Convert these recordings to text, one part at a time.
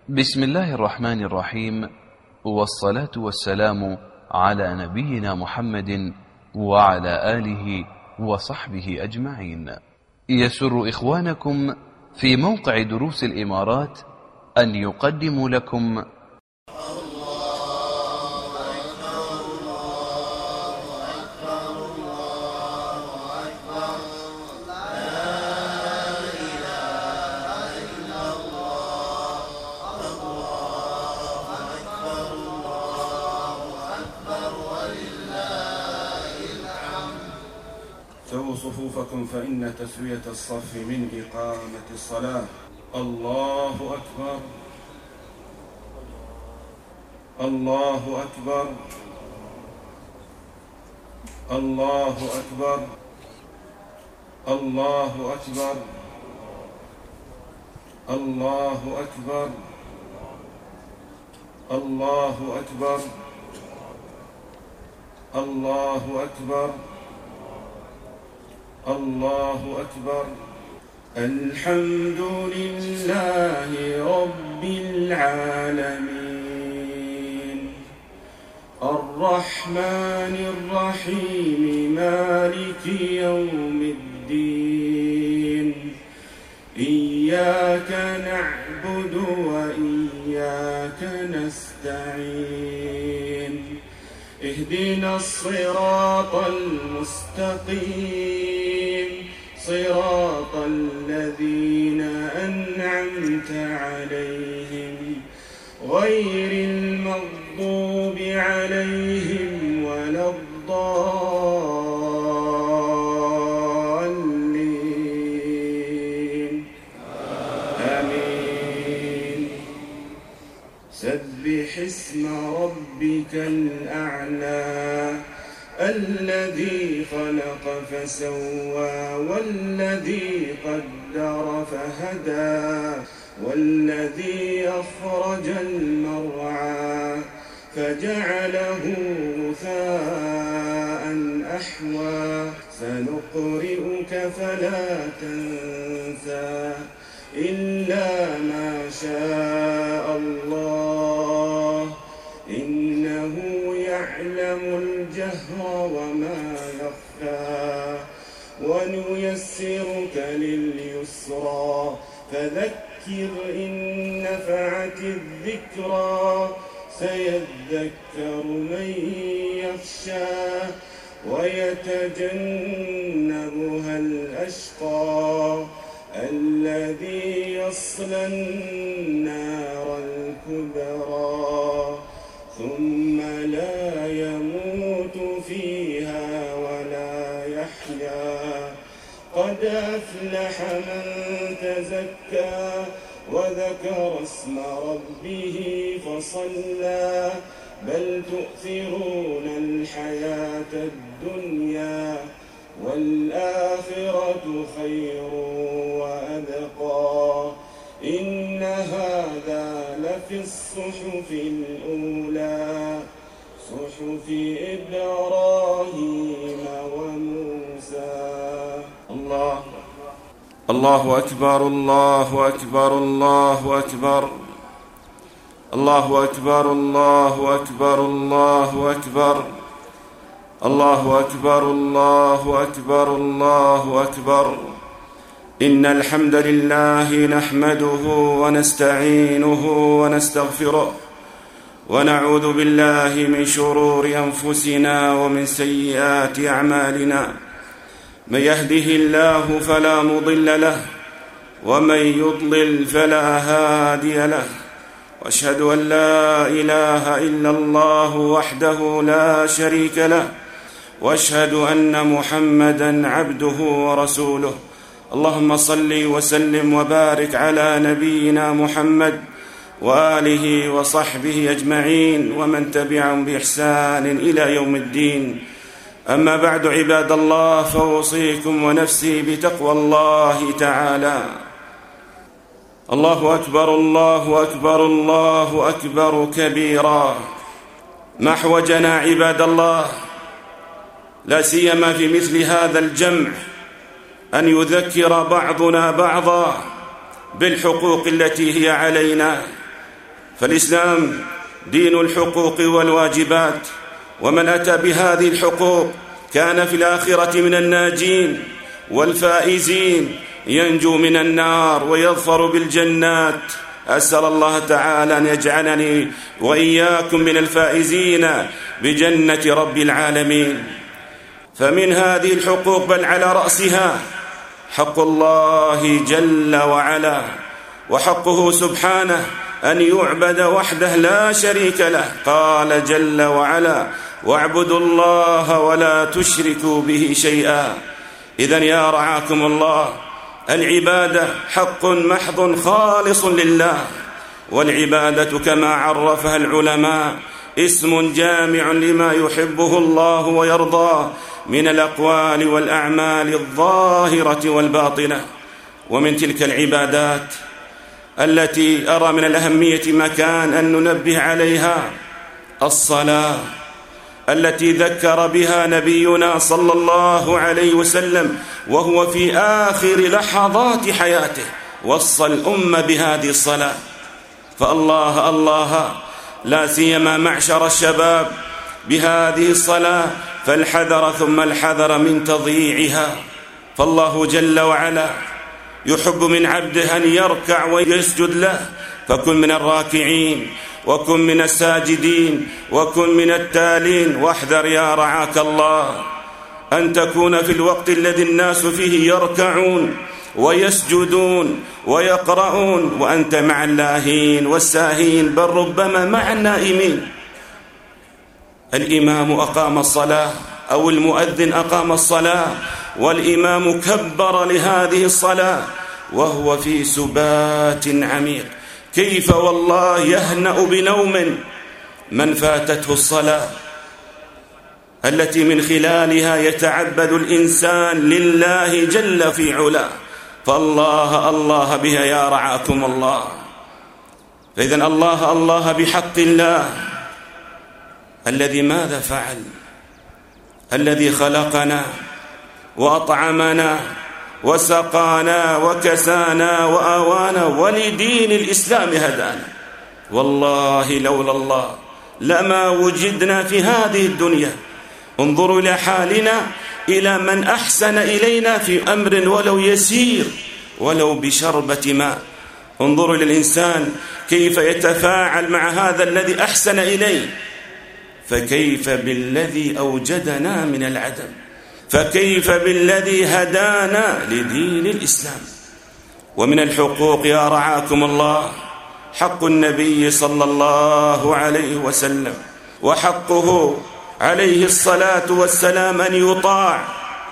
بسم الله الرحمن الرحيم، والصلاة والسلام على نبينا محمد وعلى آله وصحبه أجمعين. يسر إخوانكم في موقع دروس الإمارات أن يقدموا لكم سووا صفوفكم فإن تسوية الصف من إقامة الصلاة. الله أكبر، الله أكبر، الله أكبر، الله أكبر، الله أكبر، الله أكبر، الله أكبر، الله أكبر. الحمد لله رب العالمين، الرحمن الرحيم، مالك يوم الدين. إياك نعبد وإياك نستعين، اهدنا الصراط المستقيم، صراط الذين أنعمت عليهم غير المغضوب عليهم ولا الضالين. آمين. سبح اسم ربك الأعلى، الذي خلق فسوى، والذي قدر فهدى، والذي أخرج المرعى فجعله غثاء أحوى. سنقرئك فلا تنسى إلا ما شاء الله، إنه يعلم الجهر وما يخفى. ونيسرك لليسرى، فذكر إن نفعت الذكرى. سيذكر من يخشى ويتجنبها الأشقى، الذي يصلى النار الكبرى، ثم لا يموت فيها ولا يحيا. قد أفلح من تزكى وذكر اسم ربه فصلى، بل تؤثرون الحياة الدنيا والآخرة خير وأبقى. إن هذا لفي الصحف الأولى، صحف إبراهيم وموسى. الله أكبر، الله أكبر، الله أكبر، الله أكبر، الله أكبر، الله أكبر، الله أكبر، الله أكبر، الله أكبر. إن الحمد لله نحمده ونستعينه ونستغفره، ونعوذ بالله من شرور أنفسنا ومن سيئات أعمالنا. من يهده الله فلا مضل له، ومن يضلل فلا هادي له. وأشهد أن لا إله إلا الله وحده لا شريك له، وأشهد أن محمدًا عبده ورسوله. اللهم صل وسلم وبارك على نبينا محمد وآله وصحبه أجمعين، ومن تبعهم بإحسان إلى يوم الدين. أما بعد، عباد الله، فأوصيكم ونفسي بتقوى الله تعالى. الله أكبر، الله أكبر، الله أكبر كبيرا. ما أحوجنا عباد الله، لا سيما في مثل هذا الجمع، أن يذكر بعضنا بعضا بالحقوق التي هي علينا فالإسلام دين الحقوق والواجبات، ومن أتى بهذه الحقوق كان في الآخرة من الناجين والفائزين، ينجو من النار ويظفر بالجنات. أسأل الله تعالى أن يجعلني وإياكم من الفائزين بجنة رب العالمين. فمن هذه الحقوق بل على رأسها حق الله جل وعلا، وحقه سبحانه أن يعبد وحده لا شريك له. قال جل وعلا: واعبدوا الله ولا تشركوا به شيئا. إذن يا رعاكم الله، العبادة حق محض خالص لله، والعبادة كما عرفها العلماء اسم جامع لما يحبه الله ويرضاه من الأقوال والأعمال الظاهرة والباطنة. ومن تلك العبادات التي أرى من الأهمية مكان أن ننبه عليها الصلاة، التي ذكر بها نبينا صلى الله عليه وسلم وهو في آخر لحظات حياته، وصى الأمة بهذه الصلاة. فالله الله، لا سيما معشر الشباب، بهذه الصلاة فالحذر ثم الحذر من تضييعها. فالله جل وعلا يحب من عبده أن يركع ويسجد له، فكن من الراكعين وكن من الساجدين وكن من التالين. واحذر يا رعاك الله أن تكون في الوقت الذي الناس فيه يركعون ويسجدون ويقرؤون وأنت مع اللاهين والساهين، بل ربما مع النائمين. الإمام أقام الصلاة أو المؤذن أقام الصلاة والإمام كبر لهذه الصلاة وهو في سبات عميق، كيف والله يهنأ بنوم من فاتته الصلاة التي من خلالها يتعبد الإنسان لله جل في علاه. فالله الله بها يا رعاكم الله. فإذن الله الله بحق الله الذي ماذا فعل؟ الذي خلقنا وأطعمنا وسقانا وكسانا وآوانا ولدين الإسلام هدانا. والله لولا الله لما وجدنا في هذه الدنيا. انظروا إلى حالنا، إلى من أحسن إلينا في أمر ولو يسير ولو بشربة ماء. انظروا إلى الإنسان كيف يتفاعل مع هذا الذي أحسن إليه، فكيف بالذي أوجدنا من العدم، فكيف بالذي هدانا لدين الإسلام. ومن الحقوق يا رعاكم الله حق النبي صلى الله عليه وسلم، وحقه عليه الصلاة والسلام أن يطاع.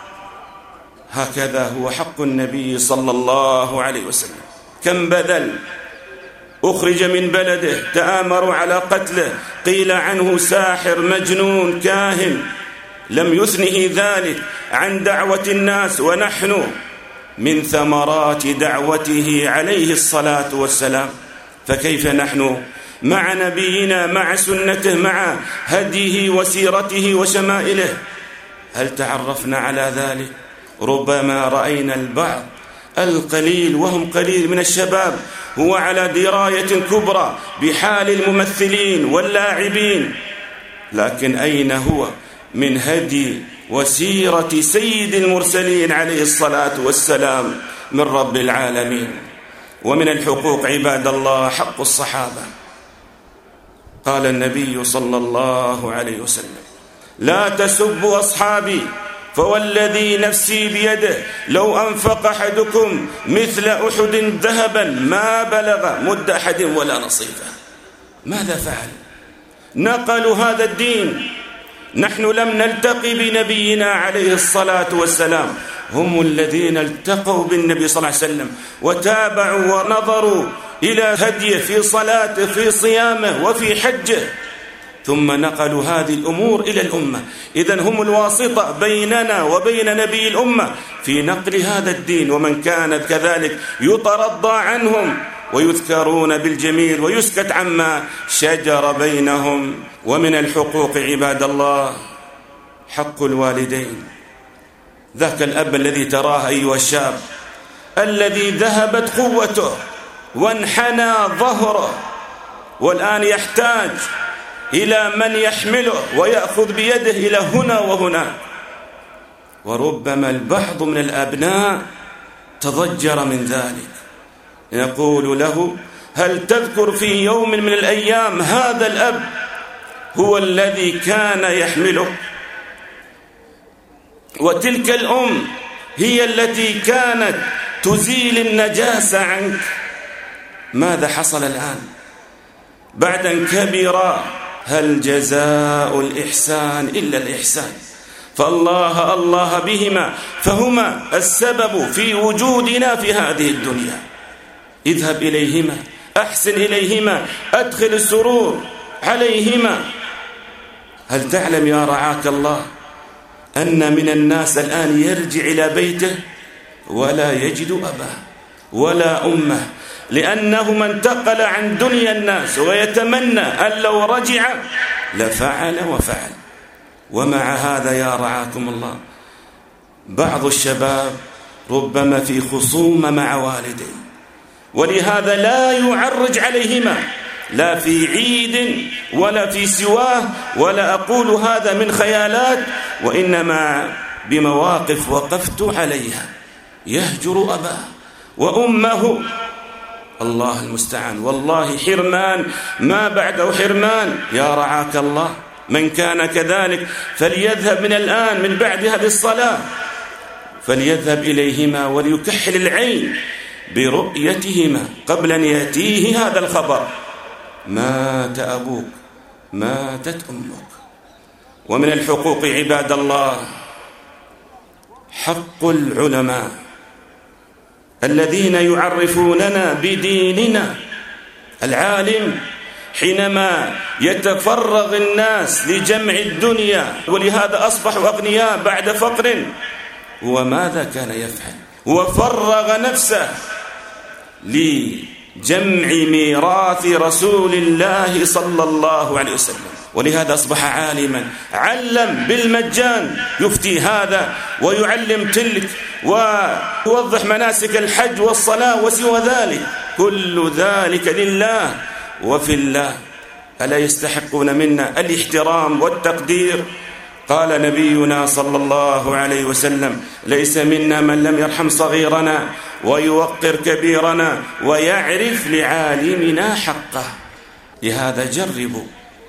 هكذا هو حق النبي صلى الله عليه وسلم. كم بذل، أخرج من بلده، تآمروا على قتله، قيل عنه ساحر مجنون كاهن، لم يثنه ذلك عن دعوة الناس، ونحن من ثمرات دعوته عليه الصلاة والسلام. فكيف نحن مع نبينا، مع سنته، مع هديه وسيرته وشمائله؟ هل تعرفنا على ذلك؟ ربما رأينا البعض القليل وهم قليل من الشباب هو على دراية كبرى بحال الممثلين واللاعبين، لكن أين هو من هدي وسيرة سيد المرسلين عليه الصلاة والسلام من رب العالمين؟ ومن الحقوق عباد الله حق الصحابة. قال النبي صلى الله عليه وسلم: لا تسبوا أصحابي فوالذي نفسي بيده لو أنفق أحدكم مثل أحد ذهبا ما بلغ مد أحد ولا نصيفه. ماذا فعل؟ نقلوا هذا الدين. نحن لم نلتقي بنبينا عليه الصلاة والسلام، هم الذين التقوا بالنبي صلى الله عليه وسلم وتابعوا ونظروا إلى هديه في صلاته، في صيامه، وفي حجه، ثم نقلوا هذه الأمور إلى الأمة. إذن هم الواسطة بيننا وبين نبي الأمة في نقل هذا الدين، ومن كانت كذلك يترضى عنهم ويذكرون بالجميل ويسكت عما شجر بينهم. ومن الحقوق عباد الله حق الوالدين. ذاك الأب الذي تراه أيها الشاب الذي ذهبت قوته وانحنى ظهره والآن يحتاج إلى من يحمله ويأخذ بيده إلى هنا وهناك. وربما البعض من الأبناء تضجر من ذلك، يقول له: هل تذكر في يوم من الأيام هذا الأب هو الذي كان يحملك؟ وتلك الأم هي التي كانت تزيل النجاسة عنك. ماذا حصل الآن بعد أن كبر؟ هل جزاء الإحسان إلا الإحسان؟ فالله الله بهما، فهما السبب في وجودنا في هذه الدنيا. اذهب إليهما، أحسن إليهما، أدخل السرور عليهما. هل تعلم يا رعاك الله أن من الناس الآن يرجع إلى بيته ولا يجد أباه ولا أمه، لأنه انتقل عن دنيا الناس ويتمنى أن لو رجع لفعل وفعل. ومع هذا يا رعاكم الله بعض الشباب ربما في خصومة مع والديه، ولهذا لا يعرج عليهما لا في عيد ولا في سواه، ولا أقول هذا من خيالات، وإنما بمواقف وقفت عليها. يهجر أباه وأمه، الله المستعان. والله حرمان ما بعده حرمان يا رعاك الله. من كان كذلك فليذهب من الآن من بعد هذه الصلاة، فليذهب إليهما وليكحل العين برؤيتهما قبل أن يأتيه هذا الخبر: مات أبوك، ماتت أمك. ومن الحقوق عباد الله حق العلماء الذين يعرفوننا بديننا. العالم حينما يتفرغ الناس لجمع الدنيا، ولهذا أصبحوا أغنياء بعد فقر، وماذا كان يفعل؟ وفرغ نفسه لجمع ميراث رسول الله صلى الله عليه وسلم، ولهذا أصبح عالما، علم بالمجان، يفتي هذا ويعلم تلك ويوضح مناسك الحج والصلاة وسوى ذلك، كل ذلك لله وفي الله. ألا يستحقون منا الاحترام والتقدير؟ قال نبينا صلى الله عليه وسلم: ليس منا من لم يرحم صغيرنا ويوقر كبيرنا ويعرف لعالمنا حقه. لهذا جربوا،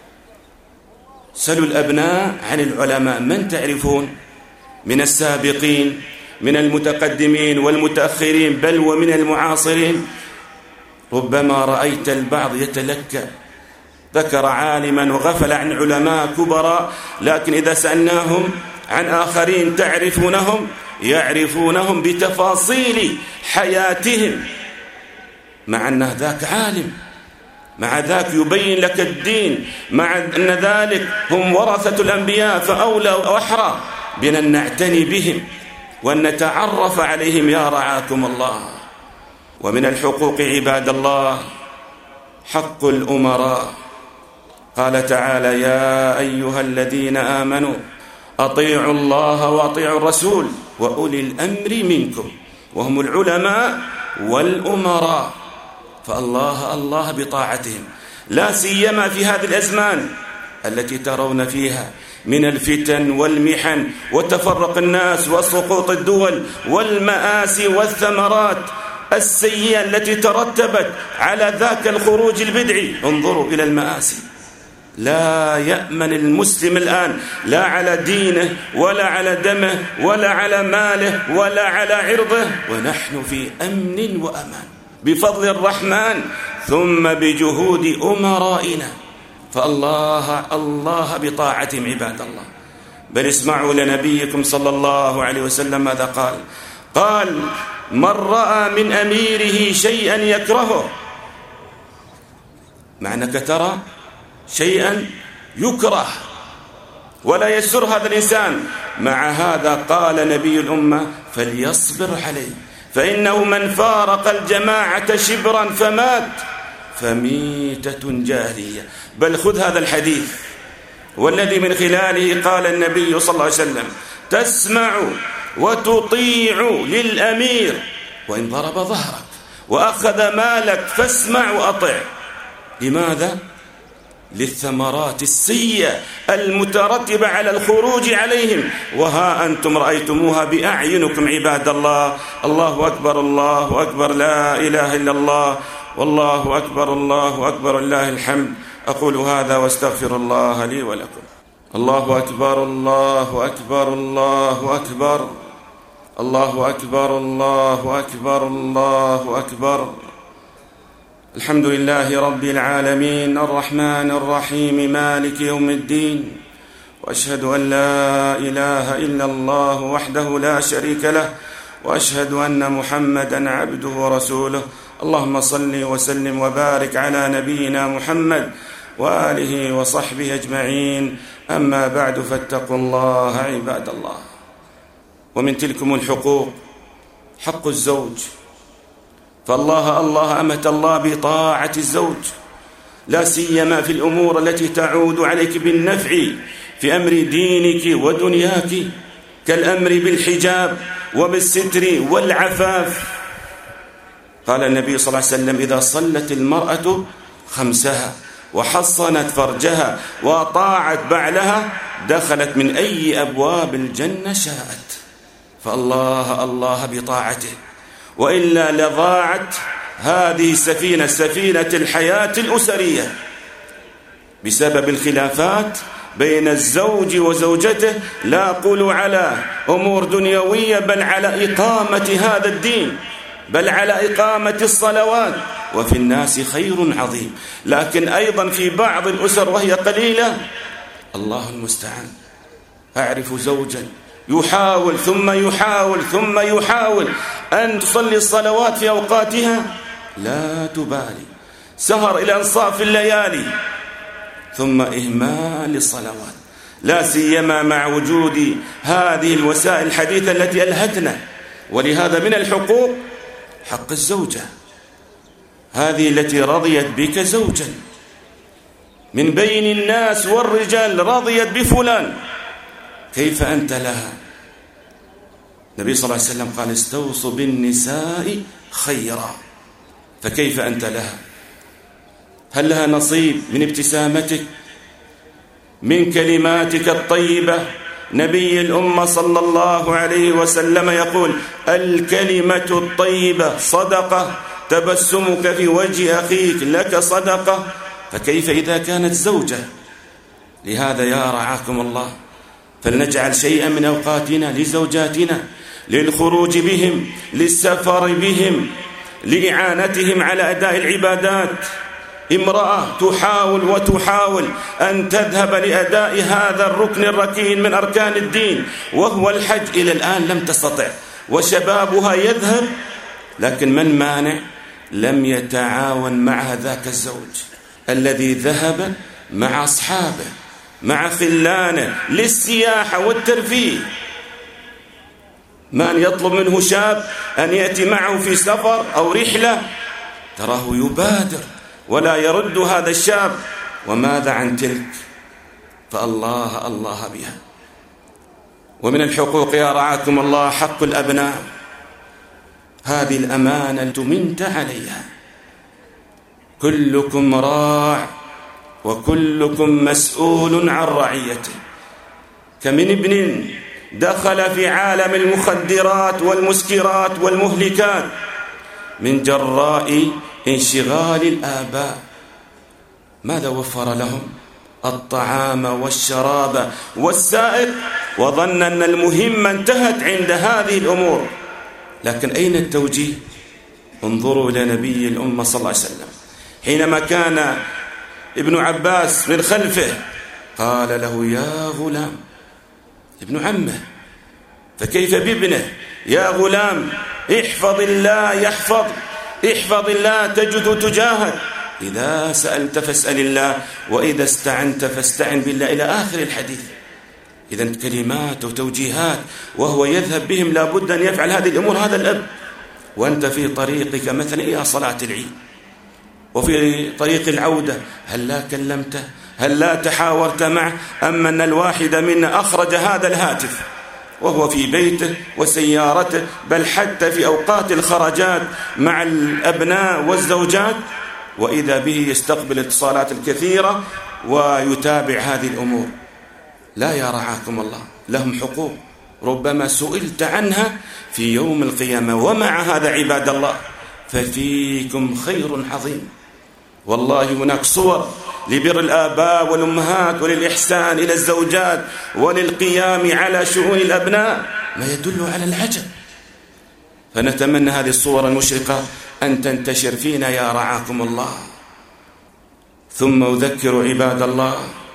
سلوا الأبناء عن العلماء. من تعرفون من السابقين، من المتقدمين والمتأخرين، بل ومن المعاصرين؟ ربما رأيت البعض يتلكأ، ذكر عالما وغفل عن علماء كبراء، لكن إذا سألناهم عن آخرين تعرفونهم، يعرفونهم بتفاصيل حياتهم، مع أن ذاك عالم، مع ذاك يبين لك الدين، مع أن ذلك هم ورثة الأنبياء، فأولى وأحرى بأن نعتني بهم وأن نتعرف عليهم يا رعاكم الله. ومن الحقوق عباد الله حق الأمراء. قال تعالى: يا أيها الذين آمنوا أطيعوا الله وأطيعوا الرسول وأولي الأمر منكم، وهم العلماء والأمراء. فالله الله بطاعتهم، لا سيما في هذه الأزمان التي ترون فيها من الفتن والمحن وتفرق الناس وسقوط الدول والمآسي والثمرات السيئة التي ترتبت على ذاك الخروج البدعي. انظروا إلى المآسي. لا يأمن المسلم الآن لا على دينه ولا على دمه ولا على ماله ولا على عرضه، ونحن في أمن وأمان بفضل الرحمن ثم بجهود أمرائنا. فالله الله بطاعتهم عباد الله. بل اسمعوا لنبيكم صلى الله عليه وسلم ماذا قال. قال: من رأى من أميره شيئا يكرهه، مع أنك ترى شيئا يكره ولا يسر هذا الإنسان، مع هذا قال نبي الأمة: فليصبر عليه، فإنه من فارق الجماعة شبرا فمات فميتة جاهلية. بل خذ هذا الحديث والذي من خلاله قال النبي صلى الله عليه وسلم: تسمع وتطيع للأمير وإن ضرب ظهرك وأخذ مالك فاسمع وأطع. لماذا؟ للثمرات السيئة المترتبة على الخروج عليهم، وها أنتم رأيتموها بأعينكم عباد الله. الله أكبر الله أكبر، لا إله إلا الله، والله أكبر الله أكبر، لله الحمد. أقول هذا واستغفر الله لي ولكم. الله أكبر الله أكبر الله أكبر، الله أكبر الله أكبر الله أكبر. الحمد لله رب العالمين الرحمن الرحيم مالك يوم الدين، وأشهد أن لا إله إلا الله وحده لا شريك له، وأشهد أن محمدا عبده ورسوله. اللهم صل وسلم وبارك على نبينا محمد وآله وصحبه أجمعين. أما بعد، فاتقوا الله عباد الله. ومن تلكم الحقوق حق الزوج، فالله أمة الله بطاعة الزوج، لا سيما في الأمور التي تعود عليك بالنفع في أمر دينك ودنياك، كالأمر بالحجاب وبالستر والعفاف. قال النبي صلى الله عليه وسلم: إذا صلت المرأة خمسها وحصنت فرجها وطاعت بعلها دخلت من أي أبواب الجنة شاءت. فالله بطاعته، وإلا لضاعت هذه سفينة الحياة الأسرية بسبب الخلافات بين الزوج وزوجته، لا أقول على أمور دنيوية، بل على إقامة هذا الدين، بل على إقامة الصلوات. وفي الناس خير عظيم، لكن أيضا في بعض الأسر وهي قليلة، الله المستعان، أعرف زوجا يحاول ثم يحاول أن تصلي الصلوات في أوقاتها، لا تبالي، سهر إلى أنصاف الليالي، ثم إهمال الصلوات، لا سيما مع وجود هذه الوسائل الحديثة التي ألهتنا. ولهذا من الحقوق حق الزوجة، هذه التي رضيت بك زوجا من بين الناس والرجال، رضيت بفلان، كيف أنت لها؟ النبي صلى الله عليه وسلم قال: استوصوا بالنساء خيرا. فكيف أنت لها؟ هل لها نصيب من ابتسامتك، من كلماتك الطيبة؟ نبي الأمة صلى الله عليه وسلم يقول: الكلمة الطيبة صدقة، تبسمك في وجه أخيك لك صدقة. فكيف إذا كانت زوجة؟ لهذا يا رعاكم الله، فلنجعل شيئا من أوقاتنا لزوجاتنا، للخروج بهم، للسفر بهم، لإعانتهم على أداء العبادات. امرأة تحاول أن تذهب لأداء هذا الركن الركين من أركان الدين وهو الحج، إلى الآن لم تستطع، وشبابها يذهب، لكن من مانع؟ لم يتعاون مع ذاك الزوج الذي ذهب مع أصحابه، مع خلانه، للسياحة والترفيه. من يطلب منه شاب أن يأتي معه في سفر أو رحلة، تراه يبادر ولا يرد هذا الشاب. وماذا عن تلك؟ فالله بها. ومن الحقوق يا رعاكم الله حق الأبناء، هذه الأمانة تمنت عليها. كلكم راع وكلكم مسؤول عن رعيته. كمن ابن دخل في عالم المخدرات والمسكرات والمهلكات من جراء انشغال الآباء. ماذا وفر لهم؟ الطعام والشراب والسائق، وظن أن المهمة انتهت عند هذه الأمور. لكن أين التوجيه؟ انظروا إلى نبي الأمة صلى الله عليه وسلم حينما كان ابن عباس من خلفه قال له: يا غلام، ابن عمه، فكيف بابنه؟ يا غلام، احفظ الله يحفظ، احفظ الله تجد تجاهك، إذا سألت فاسأل الله، وإذا استعنت فاستعن بالله، إلى آخر الحديث. إذن كلمات وتوجيهات وهو يذهب بهم، لابد أن يفعل هذه الأمور هذا الأب. وأنت في طريقك مثلا إلى صلاة العيد وفي طريق العودة، هل لا كلمته؟ هل لا تحاورت معه؟ أما أن الواحد منا أخرج هذا الهاتف وهو في بيته وسيارته، بل حتى في أوقات الخرجات مع الأبناء والزوجات وإذا به يستقبل الاتصالات الكثيرة ويتابع هذه الأمور. لا يا رعاكم الله، لهم حقوق ربما سئلت عنها في يوم القيامة. ومع هذا عباد الله ففيكم خير عظيم. والله هناك صور لبر الآباء والأمهات وللإحسان إلى الزوجات وللقيام على شؤون الأبناء ما يدل على العجب. فنتمنى هذه الصور المشرقة أن تنتشر فينا يا رعاكم الله. ثم أذكر عباد الله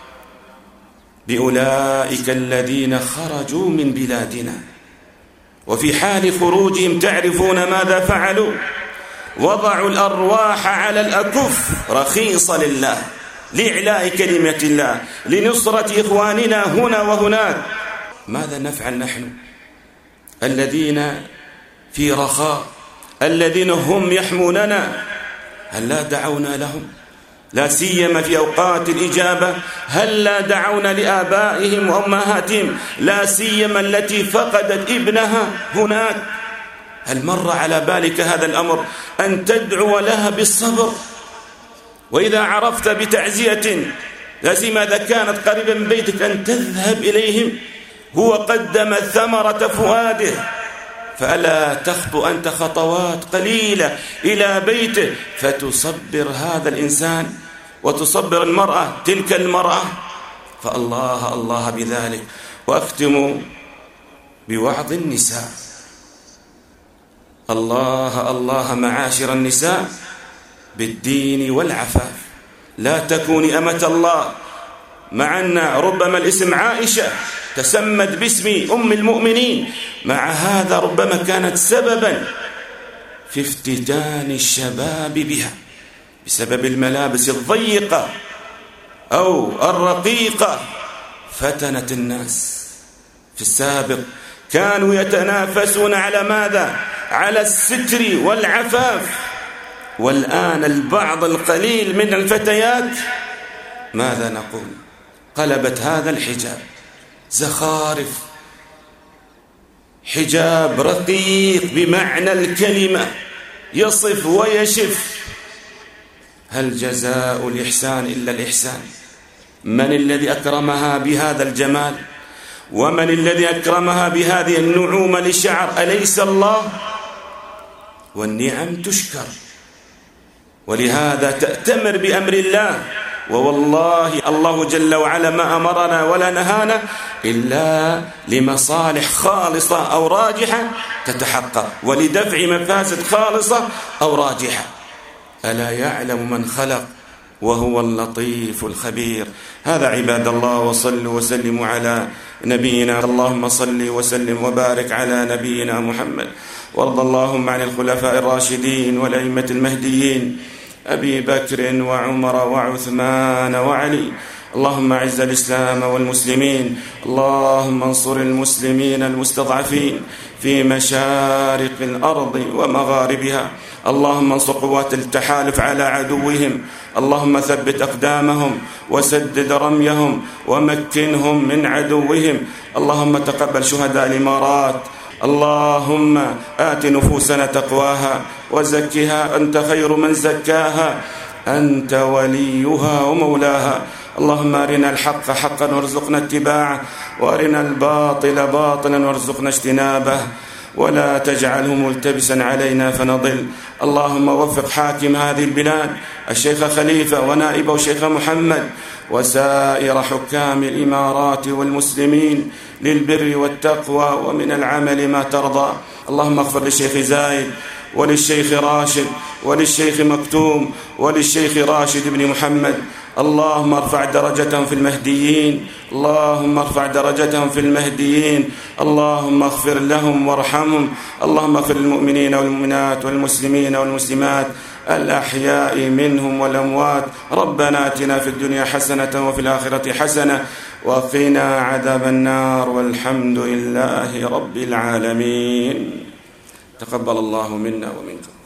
بأولئك الذين خرجوا من بلادنا، وفي حال خروجهم تعرفون ماذا فعلوا؟ وضعوا الأرواح على الأكف رخيصة لله، لإعلاء كلمة الله، لنصرة إخواننا هنا وهناك. ماذا نفعل نحن الذين في رخاء، الذين هم يحموننا؟ هل لا دعونا لهم؟ لا سيما في أوقات الإجابة. هل لا دعونا لآبائهم وأمهاتهم، لا سيما التي فقدت ابنها هناك؟ هل مر على بالك هذا الأمر أن تدعو لها بالصبر؟ وإذا عرفت بتعزية، لا سيما إذا كانت قريبا من بيتك، أن تذهب إليهم. هو قدم ثمرة فؤاده، فألا تخطو أنت خطوات قليلة إلى بيته فتصبر هذا الإنسان وتصبر المرأة تلك المرأة؟ فالله الله بذلك. وأختم بوعظ النساء. الله الله معاشر النساء بالدين والعفاف، لا تكوني أمة الله. مع أن ربما الاسم عائشة تسمت باسم أم المؤمنين، مع هذا ربما كانت سببا في افتتان الشباب بها بسبب الملابس الضيقة أو الرقيقة. فتنت الناس. في السابق كانوا يتنافسون على ماذا؟ على الستر والعفاف. والآن البعض القليل من الفتيات ماذا نقول؟ قلبت هذا الحجاب زخارف، حجاب رقيق بمعنى الكلمة، يصف ويشف. هل جزاء الإحسان إلا الإحسان؟ من الذي أكرمها بهذا الجمال؟ ومن الذي أكرمها بهذه النعومة للشعر؟ أليس الله؟ والنعم تشكر، ولهذا تأتمر بأمر الله. ووالله الله جل وعلا ما أمرنا ولا نهانا إلا لمصالح خالصة أو راجحة تتحقق، ولدفع مفاسد خالصة أو راجحة. ألا يعلم من خلق وهو اللطيف الخبير. هذا عباد الله، وصلوا وسلموا على نبينا. اللهم صل وسلم وبارك على نبينا محمد. وارض اللهم عن الخلفاء الراشدين والأئمة المهديين أبي بكر وعمر وعثمان وعلي. اللهم أعز الإسلام والمسلمين، اللهم انصر المسلمين المستضعفين في مشارق الأرض ومغاربها. اللهم انصر قوات التحالف على عدوهم، اللهم ثبت أقدامهم وسدد رميهم ومكنهم من عدوهم. اللهم تقبل شهداء الإمارات. اللهم آت نفوسنا تقواها وزكها، أنت خير من زكاها، أنت وليها ومولاها. اللهم أرنا الحق حقا وارزقنا اتباعه، وأرنا الباطل باطلا وارزقنا اجتنابه، ولا تجعله ملتبسا علينا فنضل. اللهم وفق حاكم هذه البلاد الشيخ خليفة ونائبه الشيخ محمد وسائر حكام الإمارات والمسلمين للبر والتقوى ومن العمل ما ترضى. اللهم اغفر للشيخ زايد وللشيخ راشد وللشيخ مكتوم وللشيخ راشد بن محمد. اللهم ارفع درجتهم في المهديين، اللهم ارفع درجتهم في المهديين. اللهم اغفر لهم وارحمهم. اللهم اغفر للمؤمنين والمؤمنات والمسلمين والمسلمات الأحياء منهم والأموات. ربنا آتنا في الدنيا حسنة وفي الآخرة حسنة وقنا عذاب النار، والحمد لله رب العالمين. تقبل الله منا ومنكم.